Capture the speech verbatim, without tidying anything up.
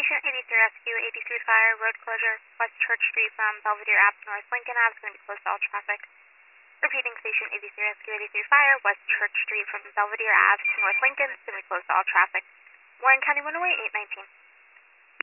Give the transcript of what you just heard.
Station eighty-three Rescue, eighty-three Fire, road closure, West Church Street from Belvedere Ave to North Lincoln Ave is going to be closed to all traffic. Repeating, Station eighty-three Rescue, eighty-three Fire, West Church Street from Belvedere Ave to North Lincoln is going to be closed to all traffic. Warren County one oh eight, eight nineteen.